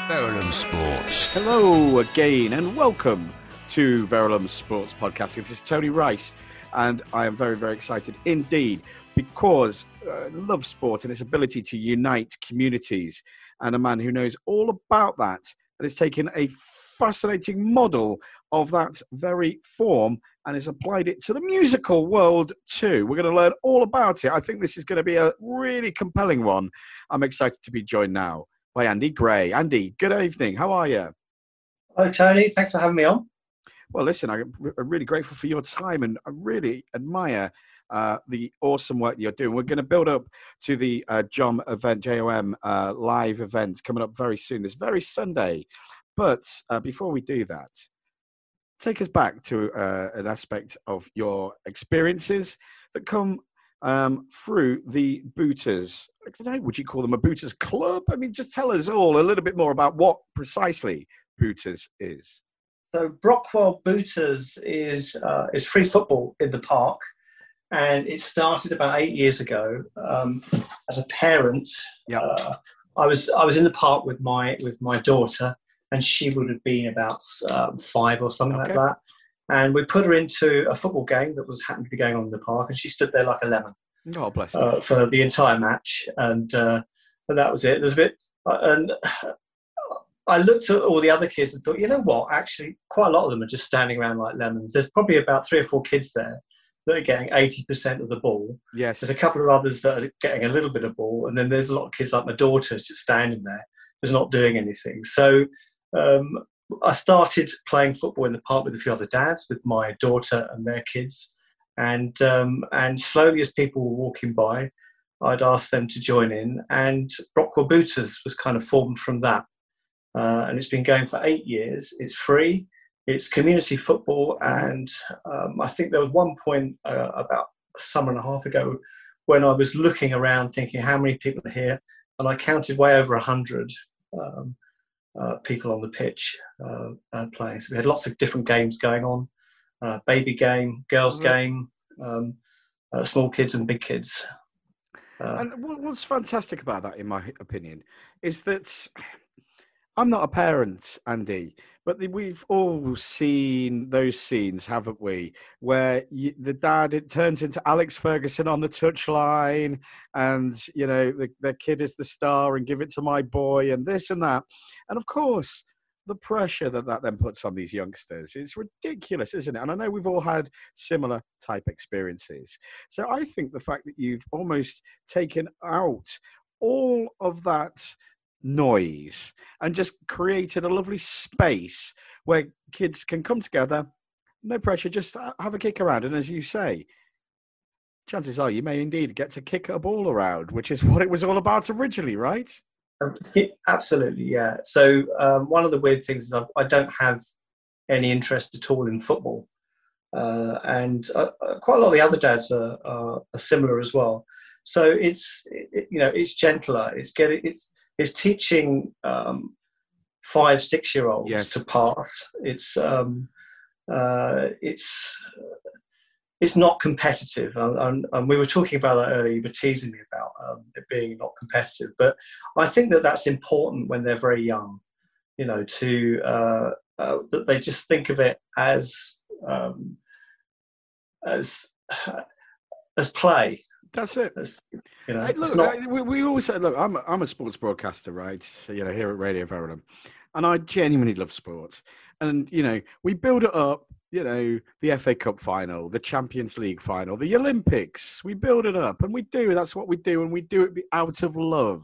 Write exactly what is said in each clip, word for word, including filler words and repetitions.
Verulam Sports. Hello again and welcome to Verulam Sports Podcast. This is Tony Rice and I am very, very excited indeed because I love sport and its ability to unite communities, and a man who knows all about that and has taken a fascinating model of that very form and has applied it to the musical world too. We're going to learn all about it. I think this is going to be a really compelling one. I'm excited to be joined now by Andy Gray. Andy, good evening. How are you? Hello, Tony. Thanks for having me on. Well, listen, I'm really grateful for your time and I really admire uh, the awesome work that you're doing. We're going to build up to the uh, JOM event, J O M uh, live event coming up very soon, this very Sunday. But uh, before we do that, take us back to uh, an aspect of your experiences that come um, through the Booters. I don't know, would you call them a Booters club? I mean, just tell us all a little bit more about what precisely Booters is. So Brockwell Booters is uh, is free football in the park, and it started about eight years ago. Um, as a parent, yep. uh, I was I was in the park with my with my daughter, and she would have been about um, five or something okay. like that. And we put her into a football game that was happened to be going on in the park, and she stood there like a lemon. Oh, bless you. Uh, for the entire match, and uh, and that was it. There's a bit, uh, and I looked at all the other kids and thought, you know what? Actually, quite a lot of them are just standing around like lemons. There's probably about three or four kids there that are getting eighty percent of the ball. Yes. There's a couple of others that are getting a little bit of ball, and then there's a lot of kids like my daughter's just standing there, just not doing anything. So um, I started playing football in the park with a few other dads, with my daughter and their kids. And um, and slowly, as people were walking by, I'd ask them to join in, and Brockwell Booters was kind of formed from that. Uh, and it's been going for eight years. It's free. It's community football, and um, I think there was one point uh, about a summer and a half ago when I was looking around, thinking how many people are here, and I counted way over a hundred um, uh, people on the pitch uh, uh, playing. So we had lots of different games going on. Uh, baby game, girls mm-hmm. game, um, uh, small kids and big kids. Uh, and what's fantastic about that, in my opinion, is that I'm not a parent, Andy, but we've all seen those scenes, haven't we, where you, the dad it turns into Alex Ferguson on the touchline and, you know, the, the kid is the star and give it to my boy and this and that. And, of course, the pressure that that then puts on these youngsters is ridiculous, isn't it? And I know we've all had similar type experiences. So I think the fact that you've almost taken out all of that noise and just created a lovely space where kids can come together, no pressure, just have a kick around. And as you say, chances are you may indeed get to kick a ball around, which is what it was all about originally, right? Absolutely, yeah. So um, one of the weird things is I, I don't have any interest at all in football, uh, and uh, quite a lot of the other dads are, are, are similar as well. So it's it, you know it's gentler. It's getting it's it's teaching um, five six year olds yes. to pass. It's um, uh, it's it's not competitive, and, and, and we were talking about that earlier. You were teasing me about um, it being not competitive, but I think that that's important when they're very young. You know, to uh, uh, that they just think of it as um, as as play. That's it. As, you know, hey, look, not... we, we always say, look, I'm a, I'm a sports broadcaster, right? You know, here at Radio Verulam, and I genuinely love sports. And you know, we build it up. You know, the F A Cup final, the Champions League final, the Olympics. We build it up, and we do. That's what we do, and we do it out of love.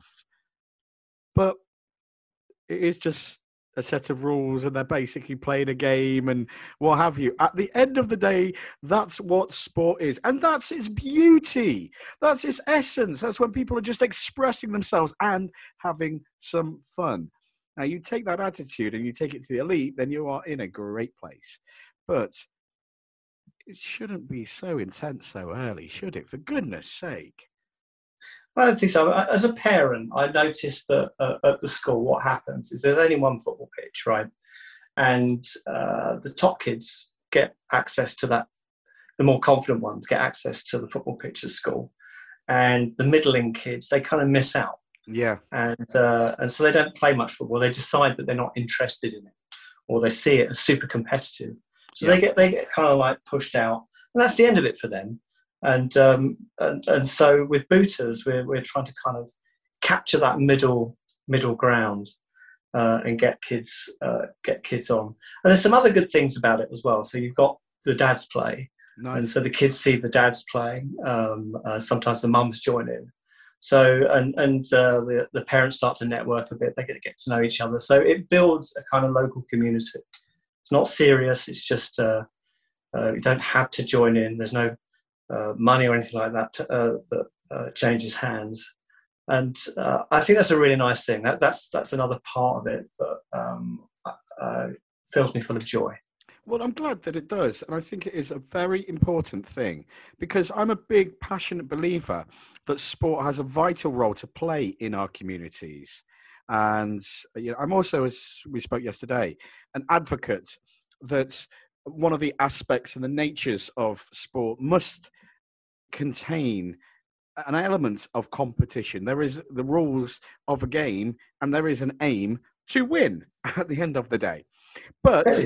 But it is just a set of rules, and they're basically playing a game and what have you. At the end of the day, that's what sport is, and that's its beauty. That's its essence. That's when people are just expressing themselves and having some fun. Now, you take that attitude and you take it to the elite, then you are in a great place. But it shouldn't be so intense so early, should it? For goodness sake. I don't think so. As a parent, I noticed that uh, at the school, what happens is there's only one football pitch, right? And uh, the top kids get access to that. The more confident ones get access to the football pitch at school. And the middling kids, they kind of miss out. Yeah. and uh, and so they don't play much football. They decide that they're not interested in it, or they see it as super competitive. So Yeah. they get they get kind of like pushed out, and that's the end of it for them. And um, and and so with Booters, we're we're trying to kind of capture that middle middle ground uh, and get kids uh, get kids on. And there's some other good things about it as well. So you've got the dads play, and Nice. so the kids see the dads play. Um, uh, sometimes the mums join in. So and and uh, the the parents start to network a bit. They get to get to know each other. So it builds a kind of local community. It's not serious. It's just uh, uh, you don't have to join in. There's no uh, money or anything like that to, uh, that uh, changes hands. And uh, I think that's a really nice thing. That that's that's another part of it that um, uh, fills me full of joy. Well, I'm glad that it does. And I think it is a very important thing because I'm a big, passionate believer that sport has a vital role to play in our communities. And you know, I'm also, as we spoke yesterday, an advocate that one of the aspects and the natures of sport must contain an element of competition. There is the rules of a game and there is an aim to win at the end of the day. But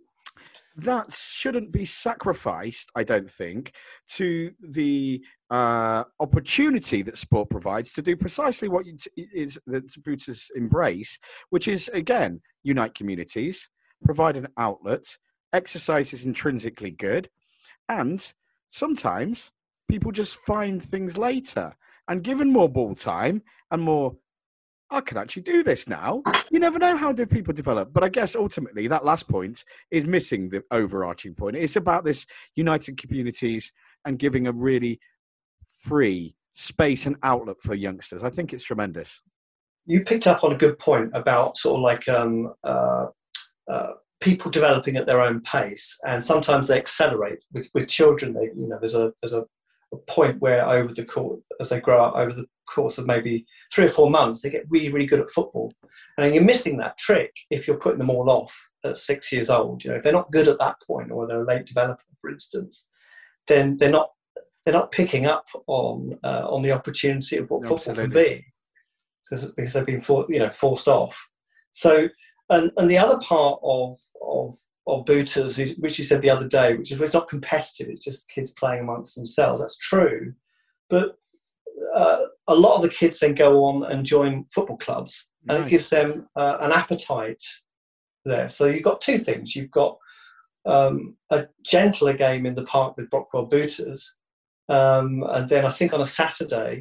that shouldn't be sacrificed, I don't think, to the uh, opportunity that sport provides to do precisely what it is that Booters embrace, which is, again, unite communities, provide an outlet, exercise is intrinsically good, and sometimes people just find things later. And given more ball time and more, I can actually do this now. You never know how do people develop. But I guess ultimately that last point is missing the overarching point. It's about this united communities and giving a really free space and outlet for youngsters. I think it's tremendous. You picked up on a good point about sort of like um, uh, uh, people developing at their own pace, and sometimes they accelerate with, with children. They, you know, there's a there's a, a point where over the course, as they grow up, over the course of maybe three or four months, they get really, really good at football. And you're missing that trick if you're putting them all off at six years old. You know, if they're not good at that point, or they're a late developer, for instance, then they're not they're not picking up on uh, on the opportunity of what No, football absolutely. can be, because, because they've been for, you know forced off. So, and and the other part of of of Booters, is, which you said the other day, which is it's not competitive; it's just kids playing amongst themselves. That's true, but uh, a lot of the kids then go on and join football clubs, and Nice. it gives them uh, an appetite there. So you've got two things: you've got um, a gentler game in the park with Brockwell Booters, um, and then I think on a Saturday,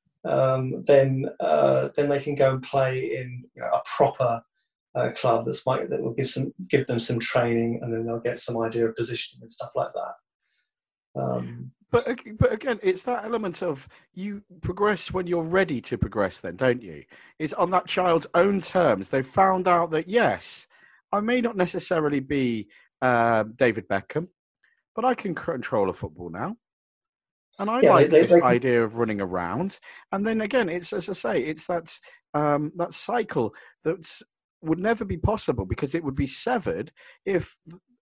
um, then uh, then they can go and play in you know, a proper uh, club that's might that will give some give them some training, and then they'll get some idea of positioning and stuff like that. Um, But but again, it's that element of you progress when you're ready to progress. Then, don't you? It's on that child's own terms. They've found out that yes, I may not necessarily be uh, David Beckham, but I can control a football now. And I yeah, they, like they, this they can, idea of running around. And then again, it's as I say, it's that um, that cycle that would never be possible because it would be severed if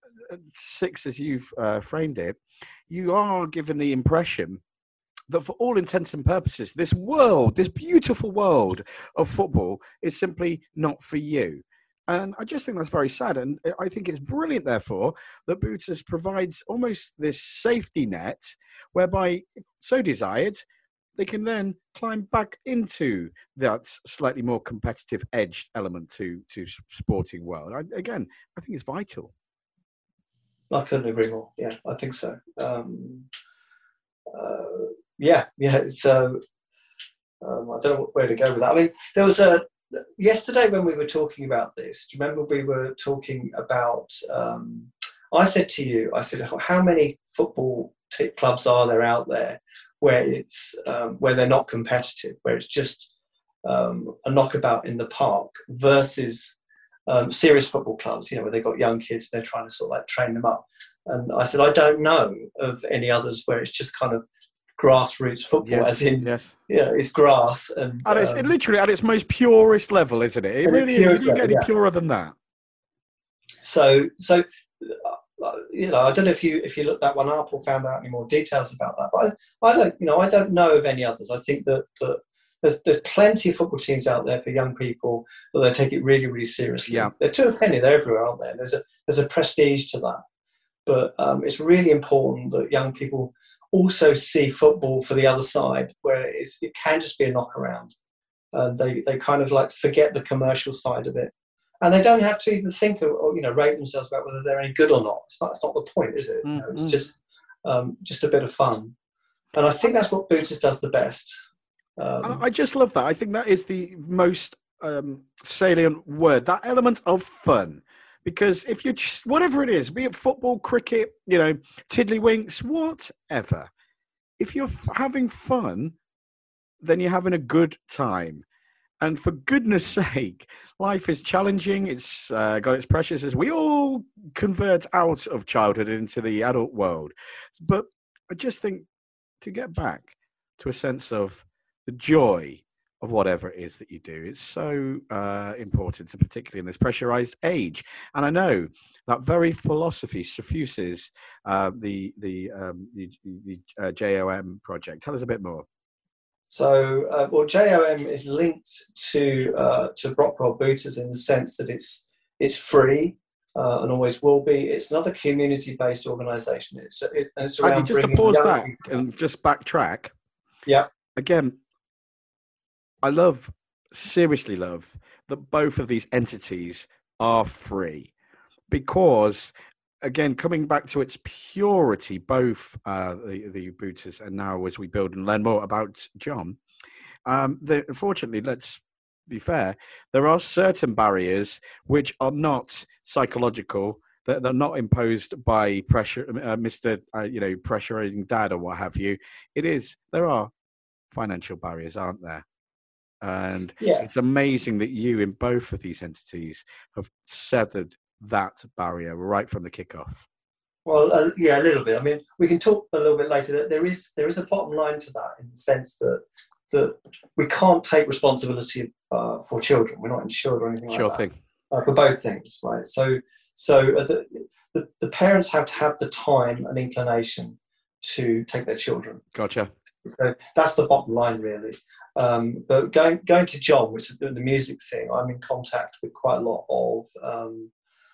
six, as you've uh, framed it, you are given the impression that for all intents and purposes, this world, this beautiful world of football is simply not for you. And I just think that's very sad. And I think it's brilliant, therefore, that Booters provides almost this safety net whereby, if so desired, they can then climb back into that slightly more competitive edged element to, to sporting world. I, again, I think it's vital. I couldn't agree more. Yeah, I think so. Um, uh, yeah, yeah. So um, I don't know where to go with that. I mean, there was a yesterday when we were talking about this. Do you remember we were talking about? Um, I said to you, I said, how many football t- clubs are there out there where it's um, where they're not competitive, where it's just um, a knockabout in the park versus Um, serious football clubs, you know, where they've got young kids, they're trying to sort of like train them up. And I said, I don't know of any others where it's just kind of grassroots football, Yes, as in, yes. yeah, it's grass and And it's it um, literally at its most purest level, isn't it? It and the really is. You purest don't get level, any yeah. purer than that. So, so uh, you know, I don't know if you if you looked that one up or found out any more details about that, but I, I don't, you know, I don't know of any others. I think that that there's there's plenty of football teams out there for young people, but they take it really, really seriously. Yeah. They're to a penny, they're everywhere, aren't they? There's a there's a prestige to that. But um, it's really important that young people also see football for the other side, where it's, it can just be a knock around. And they, they kind of like forget the commercial side of it. And they don't have to even think or, or you know, rate themselves about whether they're any good or not. It's not, that's not the point, is it? Mm-hmm. You know, it's just um, just a bit of fun. And I think that's what Booters does the best. Um, I just love that. I think that is the most um, salient word, that element of fun. Because if you're just, whatever it is, be it football, cricket, you know, tiddlywinks, whatever, if you're f- having fun, then you're having a good time. And for goodness sake, life is challenging. It's uh, got its pressures as we all convert out of childhood into the adult world. But I just think to get back to a sense of the joy of whatever it is that you do, it's so uh, important, so particularly in this pressurized age. And I know that very philosophy suffuses uh, the the um, the, the uh, J O M project. Tell us a bit more. So, uh, well, J O M is linked to uh, to Brockwell Booters in the sense that it's it's free uh, and always will be. It's another community-based organisation. It's it, and it's around Andy, just to bringing pause young that people. and just backtrack. Yeah. Again, I love, seriously love, that both of these entities are free because, again, coming back to its purity, both uh, the, the Booters and now as we build and learn more about John, um, the, unfortunately, let's be fair, there are certain barriers which are not psychological, that they're not imposed by pressure, uh, Mister Uh, you know, pressurizing dad or what have you. It is, there are financial barriers, aren't there? And Yeah. it's amazing that you in both of these entities have severed that barrier right from the kickoff. Well, uh, yeah, a little bit. I mean, we can talk a little bit later. That there is there is a bottom line to that in the sense that that we can't take responsibility uh, for children. We're not insured or anything Sure like that. thing. Uh, for both things, right? So, so uh, the, the the parents have to have the time and inclination to take their children. Gotcha. So that's the bottom line, really. Um, but going going to John, which is the, the music thing, I'm in contact with quite a lot of um,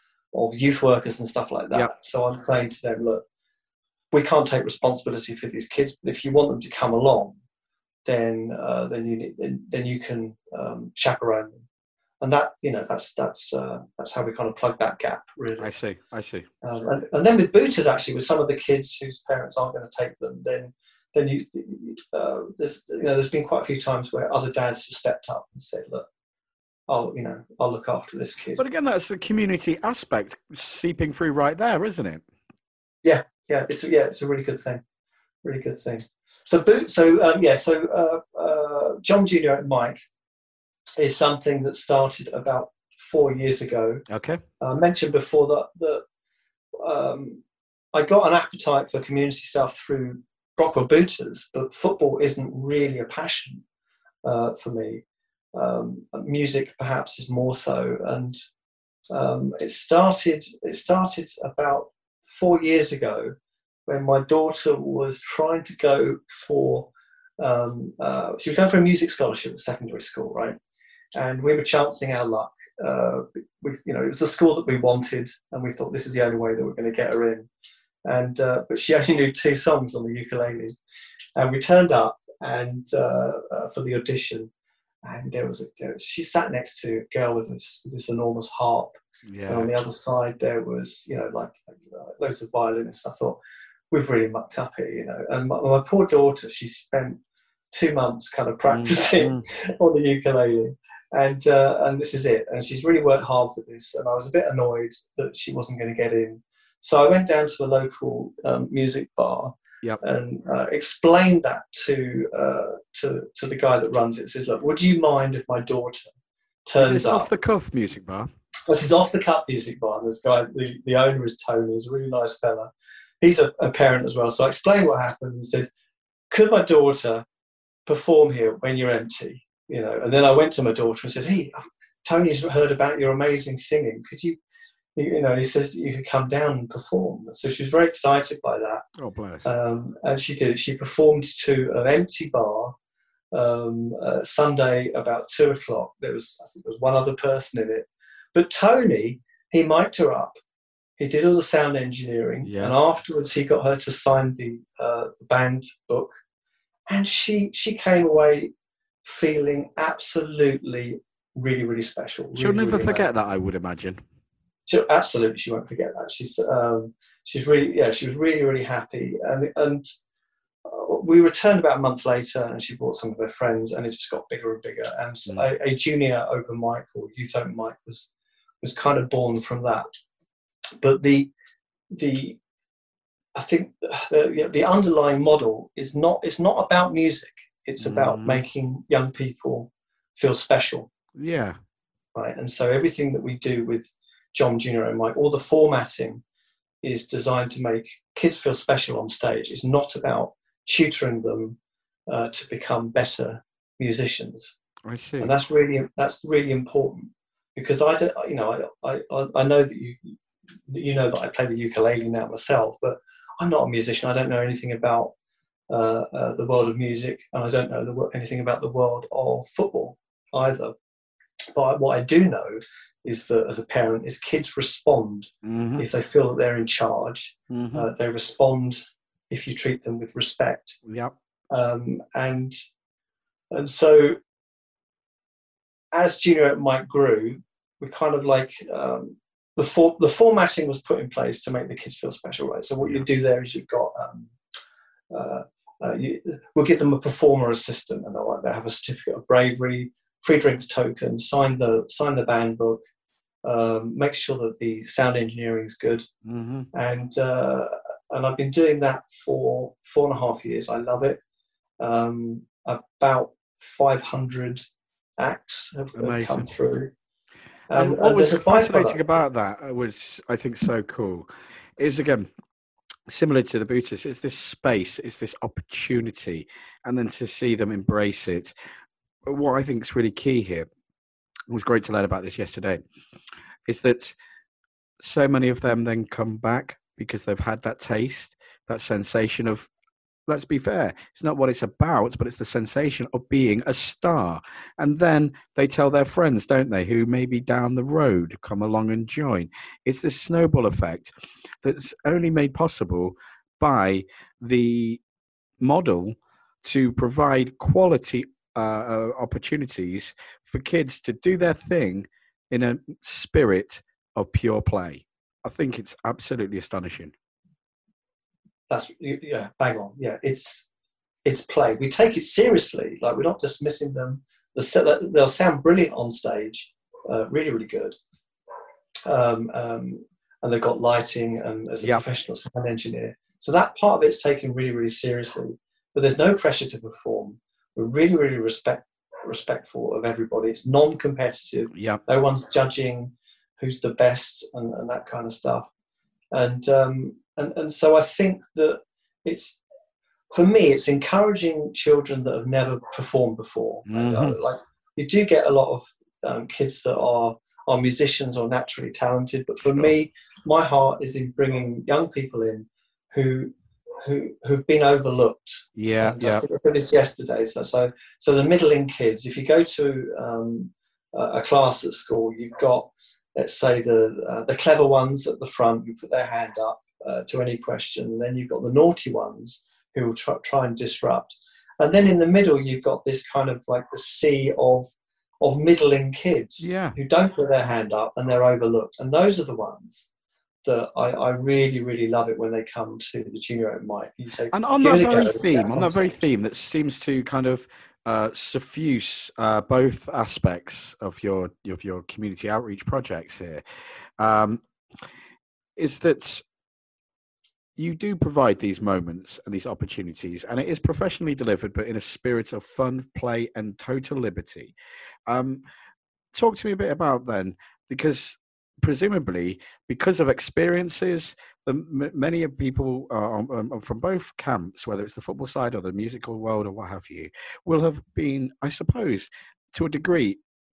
of youth workers and stuff like that. Yep. So I'm saying to them, look, we can't take responsibility for these kids, but if you want them to come along, then uh, then you then, then you can um, chaperone them, and that you know that's that's uh, that's how we kind of plug that gap, really. I see. I see. Um, and, and then with Booters, actually, with some of the kids whose parents aren't going to take them, then then you uh, there's you know there's been quite a few times where other dads have stepped up and said, look, I'll you know I'll look after this kid. But again, that's the community aspect seeping through right there, isn't it? Yeah, yeah, it's yeah, it's a really good thing, really good thing. So boot, so um, yeah, so uh, uh, John Junior and Mike is something that started about four years ago. Okay. I mentioned before that that um, I got an appetite for community stuff through Brockwell Booters, but football isn't really a passion uh, for me. Um, music perhaps is more so, and um, it started. It started about four years ago when my daughter was trying to go for. Um, uh, she was going for a music scholarship at secondary school, right? And we were chancing our luck. Uh, we, you know, it was a school that we wanted, and we thought this is the only way that we're going to get her in. And uh, but she only knew two songs on the ukulele, and we turned up and uh, uh, for the audition, and there was a there, she sat next to a girl with this, with this enormous harp, Yeah. and on the other side there was you know like, like uh, loads of violinists. I thought we've really mucked up here, you know. And my, my poor daughter, she spent two months kind of practicing mm-hmm. on the ukulele. And uh, and this is it. And she's really worked hard for this. And I was a bit annoyed that she wasn't going to get in. So I went down to a local um, music bar Yep. and uh, explained that to uh, to to the guy that runs it. It says, look, would you mind if my daughter turns Is this up? off the cuff music bar? This is off the cuff music bar. And this guy, the, the owner is Tony. He's a really nice fella. He's a, a parent as well. So I explained what happened and said, could my daughter perform here when you're empty? You know, and then I went to my daughter and said, hey, Tony's heard about your amazing singing. Could you, you know, he says you could come down and perform. So she was very excited by that. Oh, bless. Um, and she did it. She performed to an empty bar Um, uh, Sunday about two o'clock, there was I think there was one other person in it, but Tony, he mic'd her up. He did all the sound engineering, Yeah. and afterwards he got her to sign the, uh, the band book, and she she came away feeling absolutely really really special. She'll really, never really forget amazing. that, I would imagine. She, absolutely, she won't forget that. She's um, she's really yeah, she was really really happy, and and uh, we returned about a month later, and she brought some of her friends, and it just got bigger and bigger. And mm. a, a junior open mic or youth open mic was was kind of born from that. But the the I think the, the underlying model is not it's not about music. It's about mm. making young people feel special. Yeah. Right. And so everything that we do with John Junior and Mike, all the formatting is designed to make kids feel special on stage. It's not about tutoring them uh, to become better musicians. I see. And that's really that's really important, because I don't, you know, I I, I know that you you know that I play the ukulele now myself, but I'm not a musician. I don't know anything about uh, uh, the world of music, and I don't know the, anything about the world of football either. But what I do know is that as a parent, is kids respond mm-hmm. if they feel that they're in charge. Mm-hmm. Uh, they respond if you treat them with respect. Yep. Um, and and so as Junior Mike grew, we kind of like um, the for, the formatting was put in place to make the kids feel special, right? So what yeah. you do there is you've got um, uh, uh, you, we'll give them a performer assistant, and they'll, they'll have a certificate of bravery, free drinks token, sign the sign the band book, um, make sure that the sound engineering is good, mm-hmm. and uh, and I've been doing that for four and a half years. I love it. Um, about five hundred acts have, have come through. And, and what was fascinating about that was, I think, so cool, is again similar to the Bootis. It's this space, it's this opportunity, and then to see them embrace it. What I think is really key here, it was great to learn about this yesterday, is that so many of them then come back because they've had that taste, that sensation of, let's be fair, it's not what it's about, but it's the sensation of being a star. And then they tell their friends, don't they, who maybe down the road come along and join. It's this snowball effect that's only made possible by the model to provide quality uh, uh, opportunities for kids to do their thing in a spirit of pure play. I think it's absolutely astonishing. That's yeah, bang on. Yeah, it's it's play. We take it seriously. Like, we're not dismissing them. They'll sound brilliant on stage, uh, really, really good. Um, um, and they've got lighting and as a yep. professional sound engineer. So that part of it's taken really, really seriously. But there's no pressure to perform. We're really, really respect respectful of everybody. It's non-competitive. Yep. No one's judging who's the best and, and that kind of stuff. And um, And, and so I think that it's, for me, it's encouraging children that have never performed before. Mm-hmm. And, uh, like, you do get a lot of um, kids that are, are musicians or naturally talented, but for sure. me, my heart is in bringing young people in who who who've been overlooked. Yeah, and yeah. I said this yesterday. So, so, so the middling kids. If you go to um, a class at school, you've got, let's say, the uh, the clever ones at the front who put their hand up Uh, to any question, and then you've got the naughty ones who will try, try and disrupt, and then in the middle you've got this kind of like the sea of of middling kids yeah. who don't put their hand up and they're overlooked, and those are the ones that I, I really really love it when they come to the Junior Open Mic. You say, and on that very theme, on that very theme that seems to kind of uh, suffuse uh, both aspects of your of your community outreach projects here, um, is that you do provide these moments and these opportunities, and it is professionally delivered, but in a spirit of fun, play, and total liberty. Um, talk to me a bit about then, because presumably, because of experiences, the, m- many of people uh, um, from both camps, whether it's the football side or the musical world or what have you, will have been, I suppose, to a degree,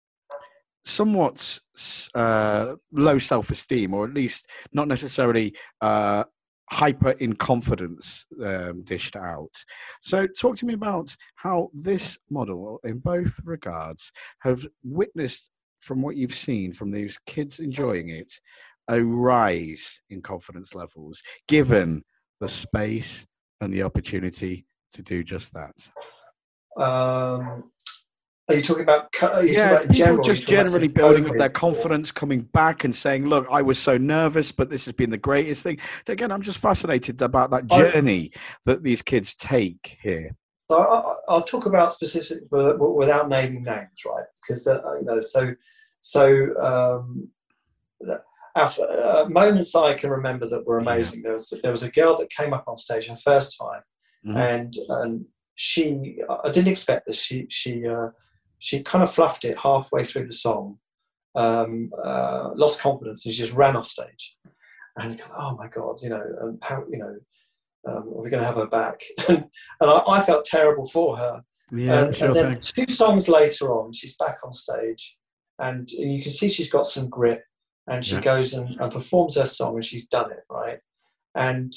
somewhat uh, low self-esteem, or at least not necessarily uh, hyper in confidence um, dished out. So talk to me about how this model, in both regards, have witnessed, from what you've seen from these kids enjoying it, a rise in confidence levels, given the space and the opportunity to do just that. Um, are you talking about? Are you yeah, talking about people general, just generally building up their confidence, or? coming back and saying, "Look, I was so nervous, but this has been the greatest thing." Again, I'm just fascinated about that journey I, that these kids take here. So I, I'll talk about specifics without naming names, right? Because uh, you know, so so um, our, uh, moments I can remember that were amazing. Yeah. There was there was a girl that came up on stage her first time, mm-hmm. and and she I didn't expect this. She she uh, she kind of fluffed it halfway through the song, um, uh, lost confidence, and she just ran off stage. And you go, oh my God, you know, um, how you know. Um, are we going to have her back? and I, I felt terrible for her. Yeah, and, sure and then thing. two songs later on, she's back on stage, and you can see she's got some grit, and she yeah. goes and, and performs her song, and she's done it right. And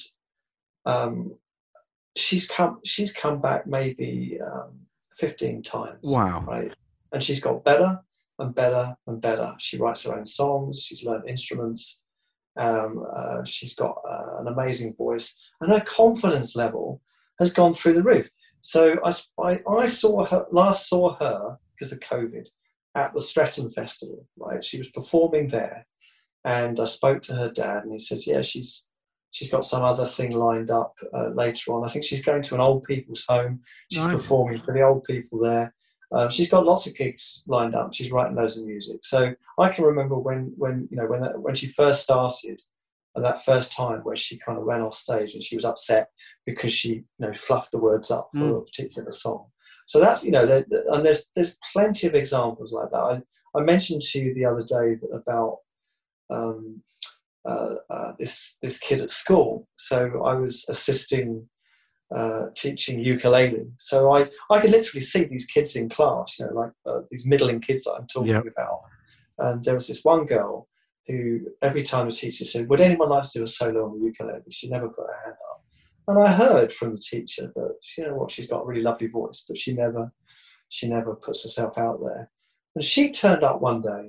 um, she's come, she's come back maybe um, fifteen times. Wow! Right, and she's got better and better and better. She writes her own songs. She's learned instruments. Um, uh, she's got uh, an amazing voice, and her confidence level has gone through the roof. So I, I, I saw her last saw her because of COVID at the Streatham Festival. Right, she was performing there, and I spoke to her dad, and he said, "Yeah, she's she's got some other thing lined up uh, later on. I think she's going to an old people's home. She's nice. Performing for the old people there." Um, she's got lots of gigs lined up. She's writing loads of music. So I can remember when, when you know, when that, when she first started, and that first time where she kind of ran off stage and she was upset because she, you know, fluffed the words up for mm. a particular song. So that's, you know, and there's there's plenty of examples like that. I, I mentioned to you the other day about um, uh, uh, this this kid at school. So I was assisting. Uh, teaching ukulele, so I, I could literally see these kids in class, you know, like uh, these middling kids that I'm talking yep. about. And there was this one girl who, every time the teacher said, "Would anyone like to do a solo on the ukulele?" she never put her hand up. And I heard from the teacher that, you know what, she's got a really lovely voice, but she never, she never puts herself out there. And she turned up one day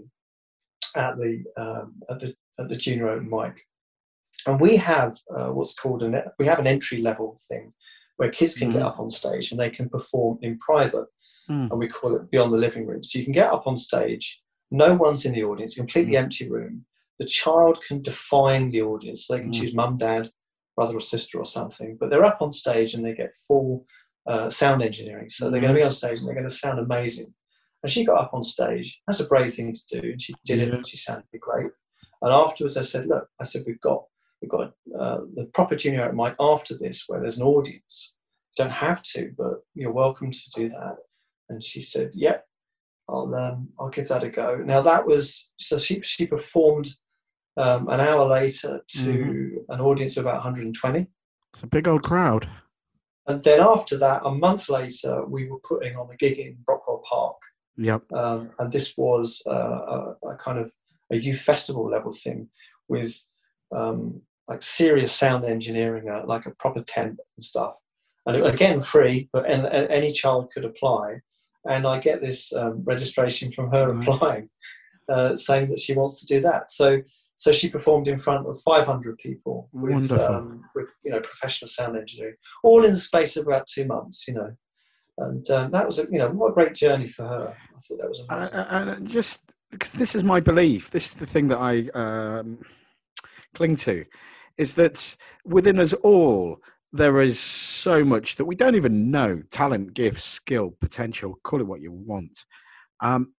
at the um, at the at the junior open mic. And we have uh, what's called an we have an entry level thing where kids can mm-hmm. get up on stage and they can perform in private, mm. and we call it Beyond the Living Room. So you can get up on stage, no one's in the audience, completely mm. empty room. The child can define the audience, so they can mm. choose mum, dad, brother or sister or something. But they're up on stage and they get full uh, sound engineering. So mm. they're going to be on stage and they're going to sound amazing. And she got up on stage. That's a brave thing to do, and she did yeah. it. And she sounded great. And afterwards, I said, "Look, I said we've got." We've got uh, the proper junior open mic after this where there's an audience. You don't have to, but you're welcome to do that." And she said, "Yep, yeah, I'll um, I'll give that a go." Now that was, so she, she performed um, an hour later to mm-hmm. an audience of about one hundred twenty. It's a big old crowd. And then after that, a month later, we were putting on a gig in Brockwell Park. Yep. Um, and this was uh, a, a kind of a youth festival level thing with um, like serious sound engineering, uh, like a proper tent and stuff. And it, again, free, but and, and any child could apply. And I get this um, registration from her right. applying, uh, saying that she wants to do that. So, so she performed in front of five hundred people with, um, with you know, professional sound engineering, all in the space of about two months. You know, and um, that was a, you know, what a great journey for her. I thought that was amazing. And uh, uh, just because this is my belief, this is the thing that I. Um, cling to, is that within us all there is so much that we don't even know: talent, gifts, skill, potential, call it what you want, um,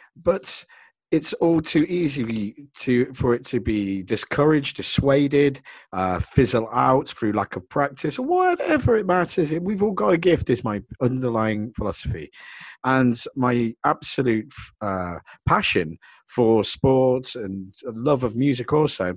but it's all too easy to for it to be discouraged, dissuaded, uh, fizzle out through lack of practice, or whatever it matters. We've all got a gift is my underlying philosophy, and my absolute uh, passion for sports and love of music also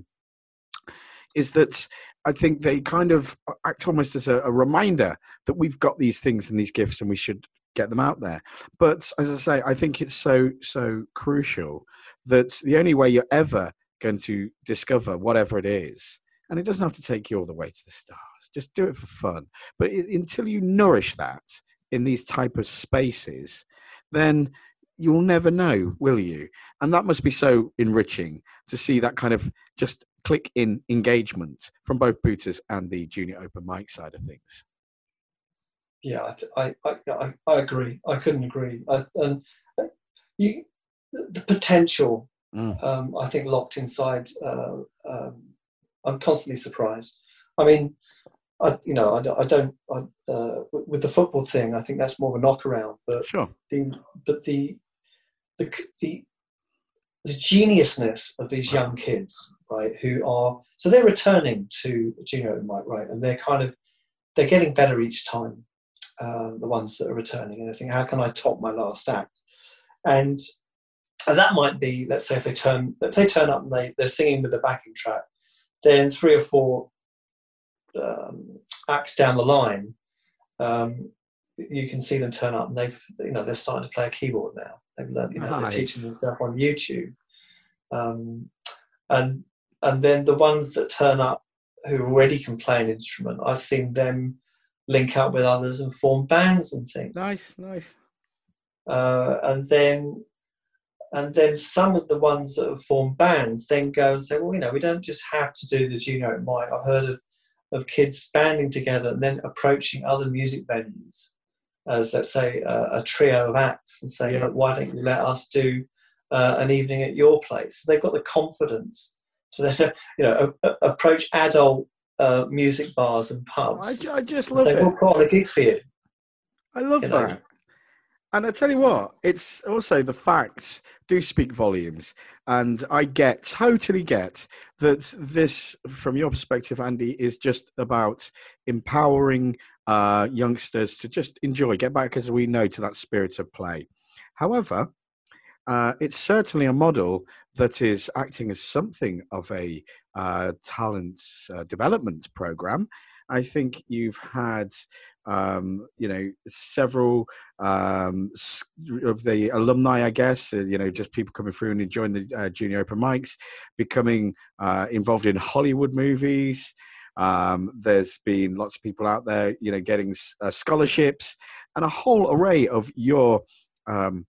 is that I think they kind of act almost as a, a reminder that we've got these things and these gifts and we should get them out there. But as I say, I think it's so, so crucial that the only way you're ever going to discover whatever it is And it doesn't have to take you all the way to the stars. Just do it for fun. But it, until you nourish that in these type of spaces, then you'll never know, will you? And that must be so enriching to see that kind of just click in engagement from both Booters and the junior open mic side of things. Yeah, I, th- I, I, I, I agree. I couldn't agree. I, and you, the potential, Mm. um, I think, locked inside. Uh, um, I'm constantly surprised. I mean, I, you know, I, don't- I don't. I, uh, with the football thing, I think that's more of a knockaround. But Sure. the, but the, the, the, the geniusness of these young kids, right? Who are so they're returning to junior open mic, right? And they're kind of they're getting better each time. Uh, the ones that are returning, and I think, how can I top my last act? And and that might be, let's say, if they turn if they turn up and they they're singing with the backing track, then three or four um, acts down the line, um, you can see them turn up and they've you know they're starting to play a keyboard now. They've learned, you know, Nice. they're teaching them stuff on YouTube, um, and and then the ones that turn up who already can play an instrument, I've seen them link up with others and form bands and things. Nice, nice. Uh, and then and then some of the ones that have formed bands then go and say, well, you know, we don't just have to do the junior open mic. I've heard of, of kids banding together and then approaching other music venues as, let's say, uh, a trio of acts and saying, Yeah. look, why don't you let us do uh, an evening at your place? So they've got the confidence to then, you know, a, a, approach adult uh, music bars and pubs. I, ju- I just and love say, it. we'll put on a gig for you. I love You know. that. And I tell you what, it's also the facts do speak volumes. And I get, totally get that this, from your perspective, Andy, is just about empowering uh, youngsters to just enjoy, get back, as we know, to that spirit of play. However, uh, it's certainly a model that is acting as something of a uh, talent uh, development program. I think you've had, um, you know, several um, of the alumni, I guess, uh, you know, just people coming through and enjoying the uh, junior open mics, becoming uh, involved in Hollywood movies. Um, there's been lots of people out there, you know, getting uh, scholarships and a whole array of your um,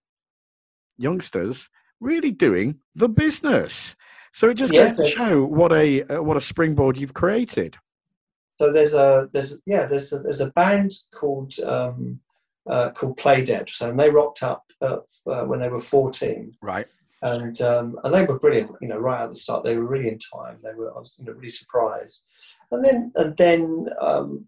youngsters really doing the business. So it just Yeah, goes to there's- show what a uh, what a springboard you've created. So there's a there's yeah there's a, there's a band called um, uh, called Play Dead. So and they rocked up uh, uh, when they were fourteen, Right. and um, and they were brilliant. You know, right at the start, they were really in time. They were I was you know really surprised, and then and then um,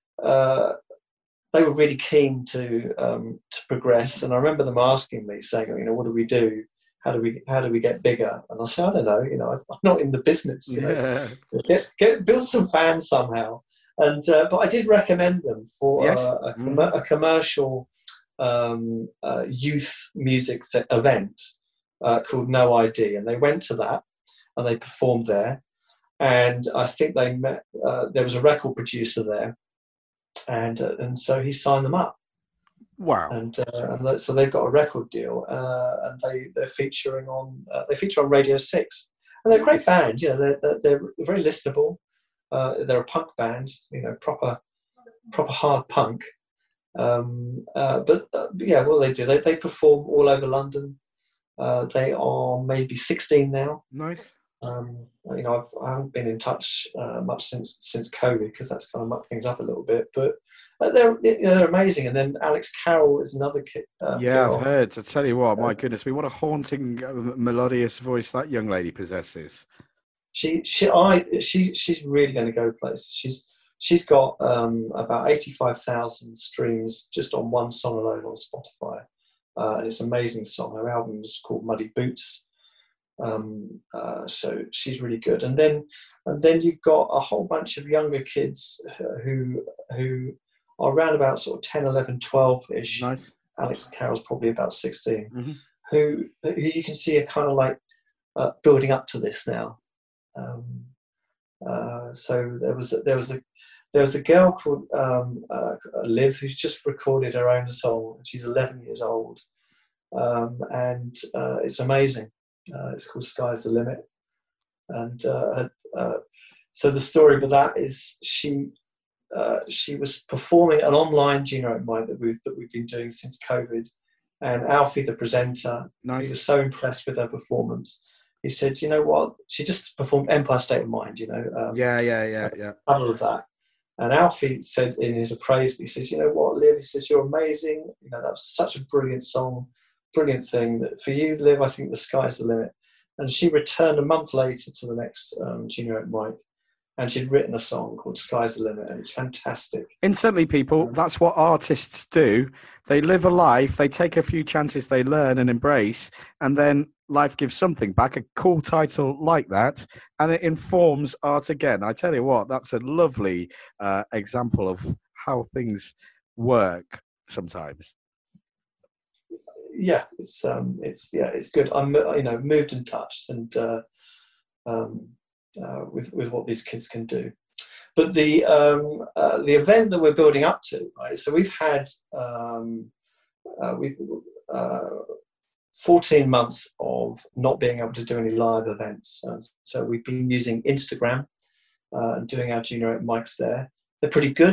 uh, they were really keen to um, to progress. And I remember them asking me, saying, you know, what do we do? How do we how do we get bigger? And I said, I don't know. You know, I'm not in the business. You know, Yeah. get, get build some bands somehow. And uh, but I did recommend them for Yes. uh, a, com- Mhm. a commercial um, uh, youth music th- event uh, called No I D, and they went to that and they performed there. And I think they met. Uh, there was a record producer there, and uh, and so he signed them up. Wow. And, uh, and so they've got a record deal, uh, and they they're featuring on uh, they feature on Radio Six, and they're a great band. You know, they're they're, they're very listenable. Uh, they're a punk band, you know, proper proper hard punk. Um, uh, but uh, yeah, what they do, they they perform all over London. Uh, they are maybe sixteen now. Nice. Um, you know, I've, I haven't been in touch uh, much since since COVID because that's kind of mucked things up a little bit. But uh, they're you know, they're amazing. And then Alex Carroll is another kid. Uh, Yeah, girl. I've heard. I tell you what, my goodness me, what a haunting, uh, melodious voice that young lady possesses. She she I she she's really going to go places. She's she's got um, about eighty-five thousand streams just on one song alone on Spotify, uh, and it's an amazing song. Her album's called Muddy Boots. Um, uh, so she's really good. And then and then you've got a whole bunch of younger kids who who are around about sort of ten, eleven, twelve-ish. Nice. Alex Carroll's probably about sixteen. Mm-hmm. Who, who you can see are kind of like uh, building up to this now. Um, uh, so there was a, there was a there was a girl called um, uh, Liv who's just recorded her own song. She's eleven years old, um, and uh, it's amazing. Uh, it's called Sky's the Limit, and uh, uh, So the story with that is she uh, she was performing an online junior open mic that we've that we've been doing since COVID, and Alfie, the presenter, Nice. he was so impressed with her performance. He said, "You know what? She just performed Empire State of Mind. You know, um, yeah, yeah, yeah, yeah. Cover of that." And Alfie said in his appraisal, he says, "You know what, Liv? He says you're amazing. You know, that was such a brilliant song, brilliant thing. That for you, Liv, I think the sky's the limit." And she returned a month later to the next um, junior open mic, and she'd written a song called "Sky's the Limit," and it's fantastic. Instantly, people, that's what artists do. They live a life, they take a few chances, they learn and embrace, and then life gives something back, a cool title like that, and it informs art again. I tell you what, that's a lovely uh, example of how things work sometimes. Yeah, it's um, it's yeah, it's good. I'm you know moved and touched, and uh, um, uh, with with what these kids can do. But the um, uh, the event that we're building up to, right? So we've had um, uh, we've uh, fourteen months of not being able to do any live events, and so we've been using Instagram uh, and doing our junior open mics there. They're pretty good.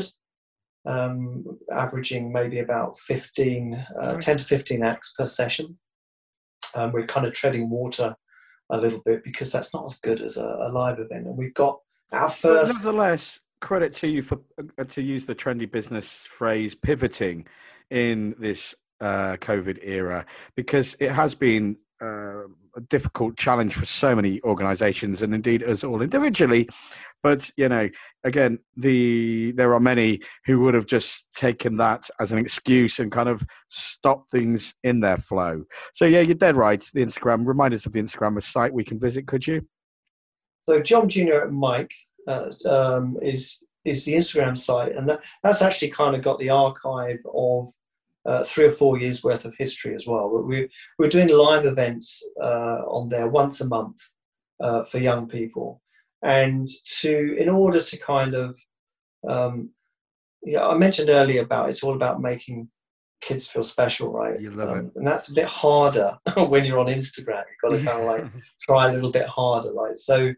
Um, averaging maybe about fifteen, uh, ten to fifteen acts per session. Um, we're kind of treading water a little bit because that's not as good as a, a live event. And we've got our first. But nevertheless, credit to you for uh, to use the trendy business phrase, pivoting in this uh, COVID era, because it has been uh, a difficult challenge for so many organisations, and indeed us all individually. But, you know, again, the there are many who would have just taken that as an excuse and kind of stopped things in their flow. So, yeah, you're dead right. The Instagram, remind us of the Instagram site we can visit, could you? So Jom Junior Open Mic uh, um, is is the Instagram site, and that, that's actually kind of got the archive of uh, three or four years worth of history as well. But we we're doing live events uh, on there once a month uh, for young people. And to, in order to kind of, um, yeah, I mentioned earlier about it's all about making kids feel special, right? You love um, it. And that's a bit harder when you're on Instagram. You've got to kind of like try a little bit harder, right? So,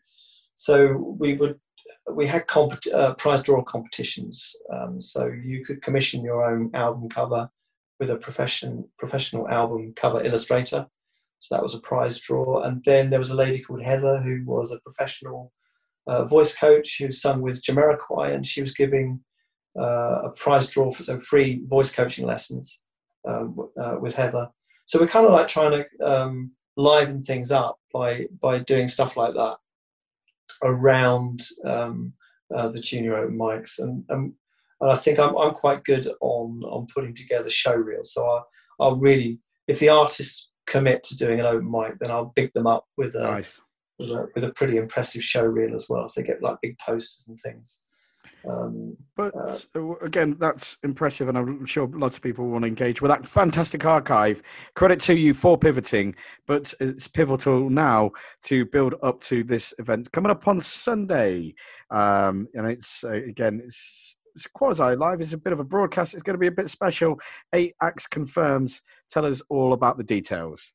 so we would, we had comp- uh, prize draw competitions. Um, so you could commission your own album cover with a profession, professional album cover illustrator. So that was a prize draw. And then there was a lady called Heather who was a professional Uh, voice coach who sung with Jamiroquai, and she was giving uh, a prize draw for some free voice coaching lessons um, uh, with Heather. So we're kind of like trying to um, liven things up by by doing stuff like that around um, uh, the junior open mics, and, and and I think I'm I'm quite good on on putting together show reels. So I I'll really, if the artists commit to doing an open mic, then I'll big them up with a. Nice. With a, with a pretty impressive show reel as well, so they get like big posters and things. Um, but uh, again, that's impressive, and I'm sure lots of people want to engage with that fantastic archive. Credit to you for pivoting, but it's pivotal now to build up to this event coming up on Sunday. Um, and it's uh, again, it's, it's quasi live. It's a bit of a broadcast. It's going to be a bit special. Eight acts confirms. Tell us all about the details.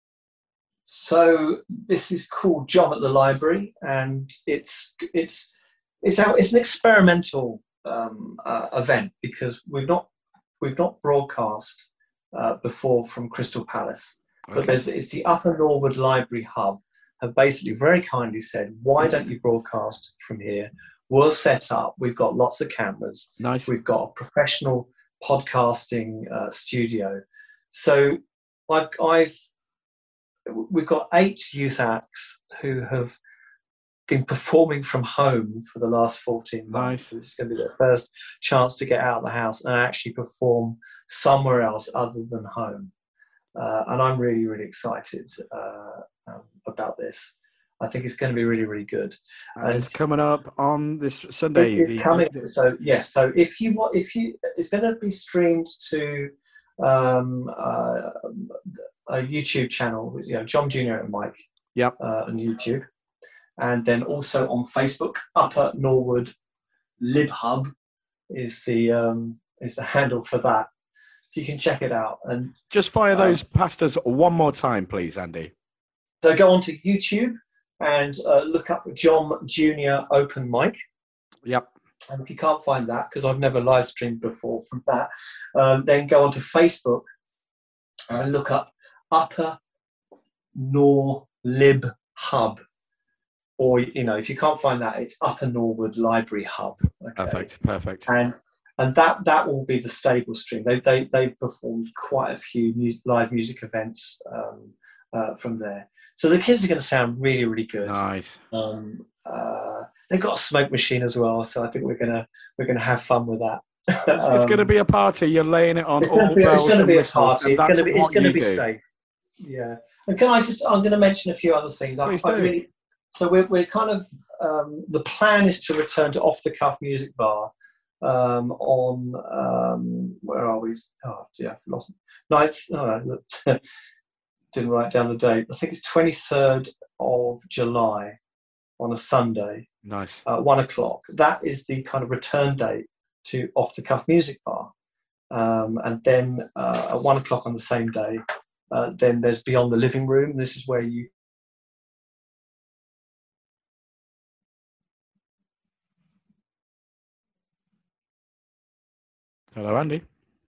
So this is called Jom at the Library, and it's it's it's out. It's an experimental um, uh, event because we've not we've not broadcast uh, before from Crystal Palace, okay. But there's it's the Upper Norwood Library Hub have basically very kindly said, why don't you broadcast from here? We'll set up. We've got lots of cameras. Nice. We've got a professional podcasting uh, studio. So I've I've we've got eight youth acts who have been performing from home for the last fourteen months. Nice. This is going to be their first chance to get out of the house and actually perform somewhere else other than home. Uh, and I'm really, really excited uh, um, about this. I think it's going to be really, really good. And, and it's coming up on this Sunday. It's the, coming. So yes. So if you want, if you, it's going to be streamed to um, uh, a YouTube channel, you know, Jom Junior and Mike. Yep. Uh, on YouTube, and then also on Facebook. Upper Norwood Lib Hub is the um, is the handle for that. So you can check it out. And just fire those um, past us one more time, please, Andy. So go on to YouTube and uh, look up John Junior Open Mic. Yep. And if you can't find that, because I've never live streamed before from that, um, then go onto Facebook and look up Upper Nor Lib Hub. Or, you know, if you can't find that, it's Upper Norwood Library Hub. Okay? Perfect, perfect. And and that that will be the stable stream. They they they performed quite a few mu- live music events um, uh, from there. So the kids are going to sound really, really good. Nice. Um, uh, they've got a smoke machine as well, so I think we're gonna we're gonna have fun with that. It's, it's going to um, be a party. You're laying it on. it's going all to be, it's bells going to and be a whistles, party. and It's going that's to be it's what going to you be do. safe. Yeah. And can I just? I'm going to mention a few other things. I, Please I do. really, so we're we're kind of um, the plan is to return to Off the Cuff Music Bar um, on um, where are we? Oh dear, I've lost ninth. Oh, didn't write down the date. I think it's twenty-third of July on a Sunday. Nice. Uh, one o'clock. That is the kind of return date to Off the Cuff Music Bar. Um, and then uh, at one o'clock on the same day, uh, then there's Beyond the Living Room. This is where you Hello, Andy.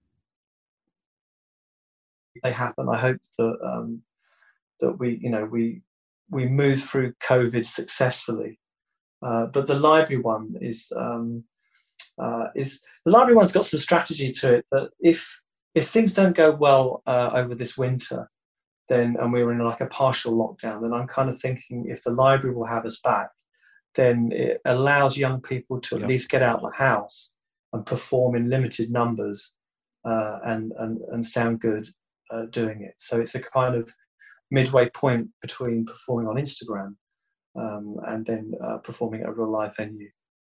they happen. I hope that um, that we, you know, we we move through COVID successfully. Uh, but the library one is um, uh, is the library one's got some strategy to it that if if things don't go well uh, over this winter, then and we're in like a partial lockdown, then I'm kind of thinking if the library will have us back, then it allows young people to at Yep. least get out of the house and perform in limited numbers uh, and, and and sound good uh, doing it. So it's a kind of midway point between performing on Instagram um, and then uh, performing at a real live venue.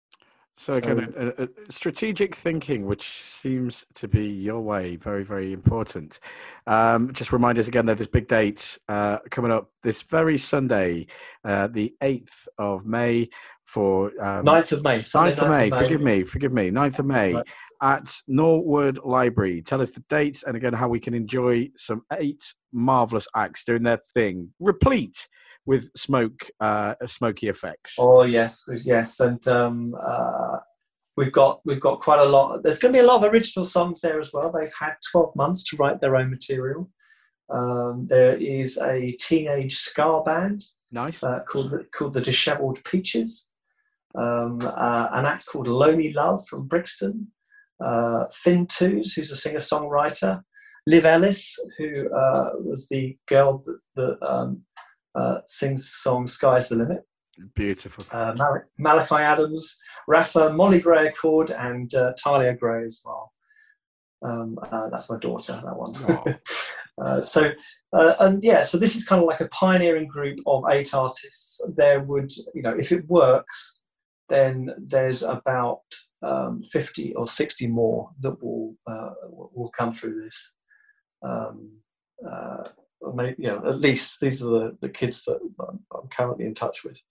So again, a, a strategic thinking, which seems to be your way, very, very important. Um, just remind us again that there's big dates uh, coming up this very Sunday, uh, the eighth of May for... Um, ninth of May. Sunday, ninth of May, forgive me, forgive me, ninth of May Right. at Norwood Library. Tell us the dates and again how we can enjoy some eight marvellous acts doing their thing, replete with smoke, uh, smoky effects. Oh yes, yes, and um, uh, we've got we've got quite a lot. There's going to be a lot of original songs there as well. They've had twelve months to write their own material. Um, there is a teenage ska band Nice. uh, called the, called the Dishevelled Peaches. Um, uh, an act called Lonely Love from Brixton. Uh, Finn Twos, who's a singer-songwriter. Liv Ellis, who uh, was the girl that, that um, uh, sings the song Sky's the Limit. Beautiful. Uh, Mal- Malachi Adams, Rafa, Molly Gray Accord, and uh, Talia Gray as well. Um, uh, that's my daughter, that one. uh, so, uh, and yeah, so this is kind of like a pioneering group of eight artists. There would, you know, if it works, then there's about um, fifty or sixty more that will uh, will come through this. Um, uh, maybe, you know, at least these are the, the kids that I'm, I'm currently in touch with.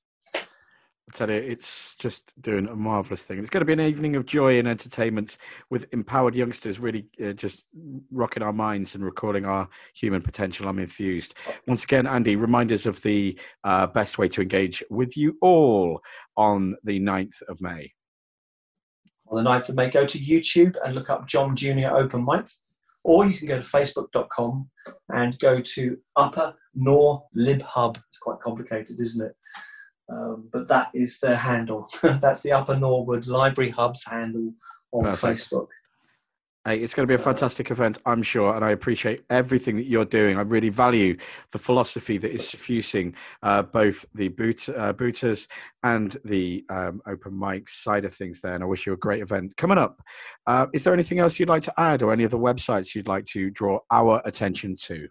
I tell you, it's just doing a marvellous thing. It's going to be an evening of joy and entertainment with empowered youngsters really uh, just rocking our minds and recalling our human potential. I'm enthused. Once again, Andy, remind us of the uh, best way to engage with you all on the ninth of May. On the ninth of May, go to YouTube and look up John Junior Open Mic, or you can go to facebook dot com and go to Upper Nor Lib Hub. It's quite complicated, isn't it? Um, but that is their handle. That's the Upper Norwood Library Hub's handle on Perfect. Facebook. Hey, it's going to be a fantastic event, I'm sure, and I appreciate everything that you're doing. I really value the philosophy that is suffusing uh, both the boot, uh, booters and the um, open mic side of things there, and I wish you a great event. Coming up, uh, is there anything else you'd like to add or any other websites you'd like to draw our attention to?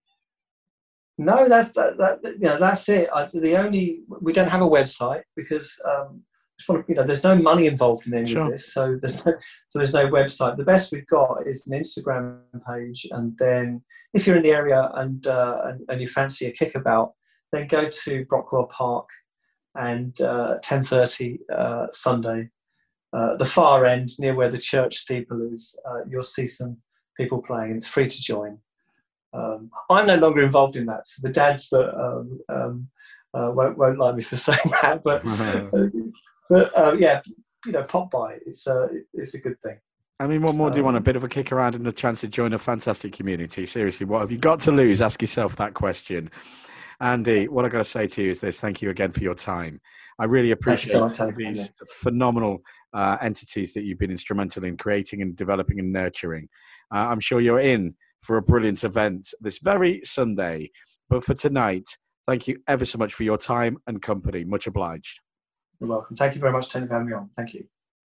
No, that's that, that, you know, that's it. I, the only we don't have a website because um, just want to, you know, there's no money involved in any Sure. of this, so there's no, so there's no website. The best we've got is an Instagram page, and then if you're in the area and uh, and, and you fancy a kickabout, then go to Brockwell Park and uh, ten thirty uh, Sunday, uh, the far end near where the church steeple is. Uh, you'll see some people playing, and it's free to join. Um, I'm no longer involved in that. So the dads that um, um, uh, won't won't like me for saying that, but but uh, yeah, you know, pop by. It's a it's a good thing. I mean, what more do you want? A Um, bit of a kick around and a chance to join a fantastic community. Seriously, what have you got to lose? Ask yourself that question. Andy, what I've got to say to you is this. Thank you again for your time. I really Thank you so appreciate much, all Tony. these phenomenal uh, entities that you've been instrumental in creating and developing and nurturing. Uh, I'm sure you're in for a brilliant event this very Sunday. But for tonight, thank you ever so much for your time and company. Much obliged. You're welcome. Thank you very much, Tony, for having me on. Thank you.